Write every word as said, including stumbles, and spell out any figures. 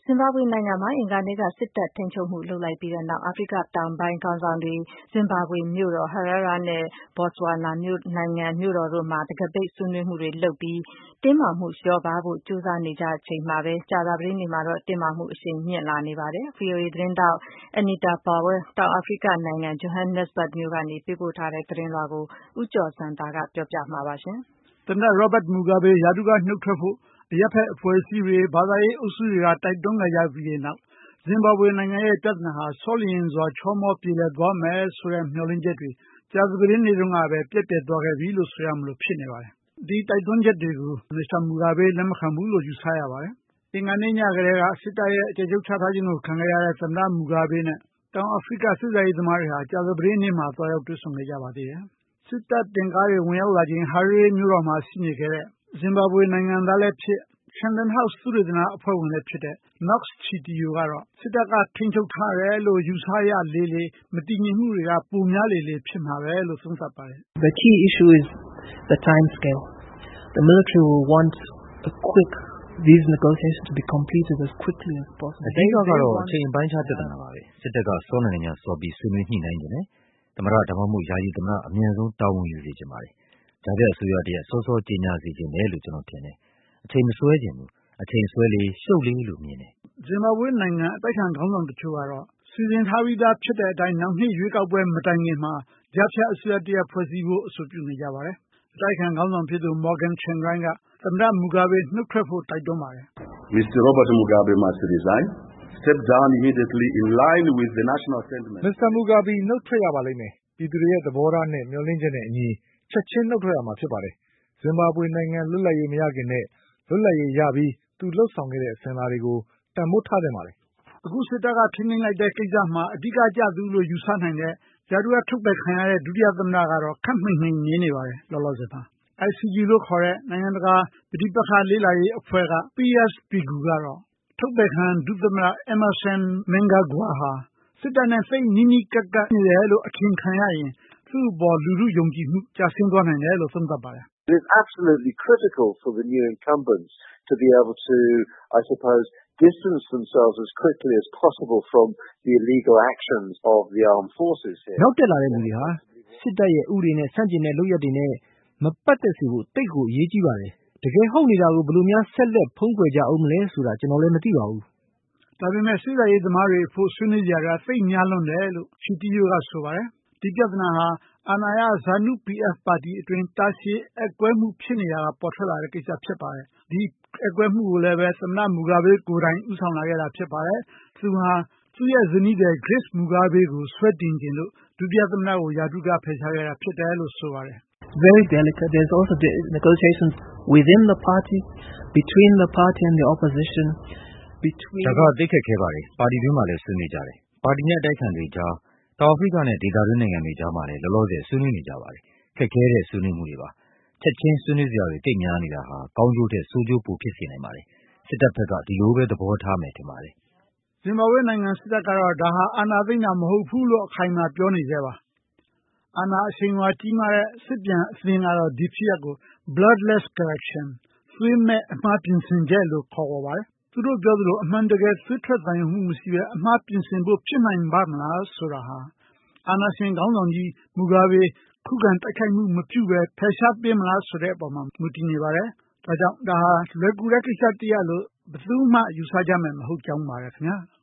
င်ဘာဘွေနိုင်ငံမှာအင်္ဂါနေ့ကစစ်တပ်ထိန်းချုပ်မှုလုပ်လိုက်ပြီးတဲ့နောက်အာဖရိကတောင်ပိုင်းခေါင်းဆောင်တွေဇင်ဘာဘွေမြို့တော် Harare နဲ့ Botswana နိုင်ငံမြို့တော်တို့မှာတံခါးပိတ်ဆွေးနွေးမှုတွေလုပ်ပြီးတင်းမာမှုလျော့ပါးဖို့ကြိုးစားနေကြချိန်မှာပဲကြာသပတေးနေ့မှာတော့တင်းမာမှုအရှိန်မြင့်လာနေပါတယ်။ ဗွီအိုအေသတင်းထောက် Anita Powell တောင်အာဖရိကနိုင်ငံ Johannesburg မြို့ကနေပေးပို့ထားတဲ့သတင်းလွှာကိုဦးကျော်ဇံသာကပြောပြမှာပါ။သမ္မတ Robert Mugabe ရာထူးကနှုတ်ထွက်ဖို့အရပ်ဘက်အဖွဲ့အစည်းတွေဘာသာရေးအုပ်စုတွေကတိုက်တွန်းခဲ့ကြပြီးတဲ့နောက်ဇင်ဘာဘွေနိုင်ငံရဲ့ပြဿနာဟာဆောလျင်စွာချောမောပြေလည်သွားမယ်ဆိုတဲ့မျှော်လင့်ချက်တွေကြာသပတေးနေ့တုန်းကပဲပြည့်ပြည့်သွားခဲ့ပြီလို့ဆိုရမလို့ဖြစ်နေပါတယ်။ဒီတိုက်တွန်းချက်တွေကိုမစ္စတာ Mugabe လက်မခံဘူးလို့ယူဆရပါတယ်။အင်္ဂါနေ့ညကတည်းကစစ်တပ်ရဲ့အကျယ်ချုပ်ချထားခြင်းကိုခံခဲ့ရတဲ့သမ္မတ Mugabe နဲ့တောင်အာဖရိကစစ်ရေးသမားတွေဟာကြာသပတေးနေ့မှာသွားရောက်တွေ့ဆုံခဲ့ကြပါသေးတယ်။စစ်တပ်တင်ကားတွေဝင်ရောက်လာချိန် Harare မြို့တော်မှာရှိနေခဲ့တဲ့ဇင်ဘာဘွေနိုင်ငံသားလည်းဖြစ် Shandon House သုတေသနအဖွဲ့ဝင်လည်းဖြစ်တဲ့ Knox Chitiyo ကတော့စစ်တပ်ကထိန်းချုပ်ထားတယ်လို့ယူဆရလေလေမတည်ငြိမ်မှုတွေကပိုများလေလေဖြစ်မှာပဲလို့သုံးသပ်ပါတယ်။ The key issue is the time scale. The military will want a quick these negotiations to be completed as quickly as possible. အဓိကကတော့အချိန်ပိုင်းခြားပြဿနာပါပဲစစ်တပ်ကစောနိုင်နေစောပြီးဆွေးနွေးညှိနှိုင်းနေတယ်သမ္မတဒါမှမဟုတ်ယာယီသမ္မတအမြန်ဆုံးတာဝန်ယူစေချင်ပါတယ်ဂျာပြတ်အစိုးရတရက်စောစောကြေညာစေချင်တယ်လို့ကျွန်တော်ထင်တယ်အချိန်မဆွဲချင်ဘူးအချိန်ဆွဲလေရှုပ်လေလို့မြင်တယ်ဇင်ဘာဘွေနိုင်ငံအတိုက်ခံခေါင်းဆောင်တချို့ကတော့စီစဉ်ထားပြီးသားဖြစ်တဲ့အတိုင်းနောက်နှစ်ရွေးကောက်ပွဲမတိုင်ခင်မှာကြားဖြတ်အစိုးရတရက်ဖွဲ့စည်းဖို့အဆိုပြုနေကြပါတယ်အတိုက်ခံခေါင်းဆောင်ဖြစ်သူ Morgan Tsvangirai ကသမ္မတ Mugabe နှုတ်ထွက်ဖို့တိုက်တွန်းပါတယ်။ Mister Robert Mugabe must resign. Step down immediately in line with the national sentiment. မစ္စတာ Mugabe နှုတ်ထွက်ရပါလိမ့်မယ်ပြည်သူတွေရဲ့သဘောထားနဲ့မျှော်လင့်ချက်နဲ့အညီချက်ချင်းနှုတ်ထွက်ရမှာဖြစ်ပါတယ်ဇင်ဘာဘွေနိုင်ငံလွတ်လပ်ရေးမရခင်နဲ့လွတ်လပ်ရေးရပြီးသူလှုပ်ဆောင်ခဲ့တဲ့အစဉ်အလာတွေကိုတန်ဖိုးထားသင့်ပါတယ်။အခုစစ်တပ်ကထိန်းသိမ်းလိုက်တဲ့ကိစ္စမှာအဓိကကျသူလို့ယူဆနိုင်တဲ့ရာထူးကထုတ်ပယ်ခံရတဲ့ဒုတိယသမ္မတကတော့ခပ်မှိန်မှိန်နေနေပါတယ်လောလောဆယ်မှာ။ I C G လို့ခေါ်တဲ့နိုင်ငံတကာပဋိပက္ခလေ့လာရေးအဖွဲ့က Piers Pigou ကတော့ထုတ်ပယ်ခံဒုသမ္မတ Emmerson Mnangagwa ဟာစစ်တပ်နဲ့သိပ်နီးနီးကပ်ကပ်နေတယ်လို့အထင်ခံရရင်သူ့အပေါ်လူထုယုံကြည်မှုကျဆင်းသွားနိုင်တယ်လို့သုံးသပ်ပါတယ်။ It is absolutely critical for the new incumbents to be able to, I suppose, distance themselves as quickly as possible from the illegal actions of the armed forces here. နောက်တက်လာတဲ့လူတွေဟာစစ်တပ်ရဲ့ဥပဒေနဲ့ဆန့်ကျင်တဲ့လုပ်ရပ်တွေနဲ့မပတ်သက်စေဖို့တိတ်ကိုအရေးကြီးပါတယ်။တကယ်ဟုတ်နေတာကိုဘယ်လိုများဆက်လက်ဖုံးကွယ်ကြအောင်မလဲဆိုတာကျွန်တော်လည်းမသိပါဘူး။ဒါပေမဲ့စစ်ရေးသမားတွေအဖို့ဆွေးနွေးကြတာသိပ်များလွန်းတယ်လို့Chitiyoကဆိုပါတယ်။ဒီပြဿနာဟာအာဏာရ ZANU P F ပါတီအတွင်းတာရှည်အက်ကွဲမှုဖြစ်နေတာကပေါ်ထွက်လာတဲ့ကိစ္စဖြစ်ပါတယ်။ဒီအက်ကွဲမှုကိုလည်းပဲသမ္မတ Mugabe ကိုယ်တိုင်ဦးဆောင်လာခဲ့တာဖြစ်ပါတယ်။သူဟာသူ့ရဲ့ဇနီးသည် Grace Mugabe ကိုဆွဲတင်ခြင်းလို့ဒုတိယသမ္မတကိုရာထူးကဖယ်ရှားခဲ့တာဖြစ်တယ်လို့ဆိုပါတယ်။ Very delicate. There's also the negotiations within the party, between the party and the opposition, between ဒါကသိခက်ခဲပါတယ်ပါတီတွင်းမှာလည်းဆွေးနွေးကြတယ်ပါတီနဲ့အတိုက်ခံတွေကြားတောင်အာဖရိကနဲ့ဒေသတွင်းနိုင်ငံတွေကြားမှာလည်းလောလောဆယ်ဆွေးနွေးနေကြပါတယ်ခက်ခဲတဲ့ဆွေးနွေးမှုတွေပါချက်ချင်းဆွေးနွေးစရာတွေတိတ်များနေတာဟာကောင်းကျိုးတဲ့ဆိုးကျိုးပိုဖြစ်စေနိုင်ပါတယ်စစ်တပ်ဘက်ကဒီလိုပဲသဘောထားမယ်ထင်ပါတယ်ဇင်ဘာဘွေနိုင်ငံစစ်တပ်ကတော့ဒါဟာအာဏာသိမ်းတာမဟုတ်ဘူးလို့အခိုင်အမာပြောနေသေးပါအာဏာအရှိန်အဝါကြီးမားတဲ့စစ်ပြန်အသင်းကတော့ဒီဖြစ်ရပ်ကို bloodless correction သွေးမဲ့အမှားပြင်ဆင်ချက်လို့ခေါ်ပါတယ်သူတို့ပြောသလိုအမှန်တကယ်သွေးထွက်သံယိုမှုမရှိပဲအမှားပြင်ဆင်ဖို့ဖြစ်နိုင်ပါ့မလားဆိုတာဟာအာဏာရှင်ခေါင်းဆောင်ကြီး Mugabe ခုခံတိုက်ခိုက်မှုမပြုပဲဖယ်ရှားပေးမလားဆိုတဲ့အပေါ်မှာမူတည်နေပါတယ်ဒါကြောင့်ဒါဟာလွယ်ကူတဲ့ကိစ္စတရပ်လို့ဘယ်သူမှယူဆကြမယ်မဟုတ်ကြောင်းပါပဲခင်ဗျာ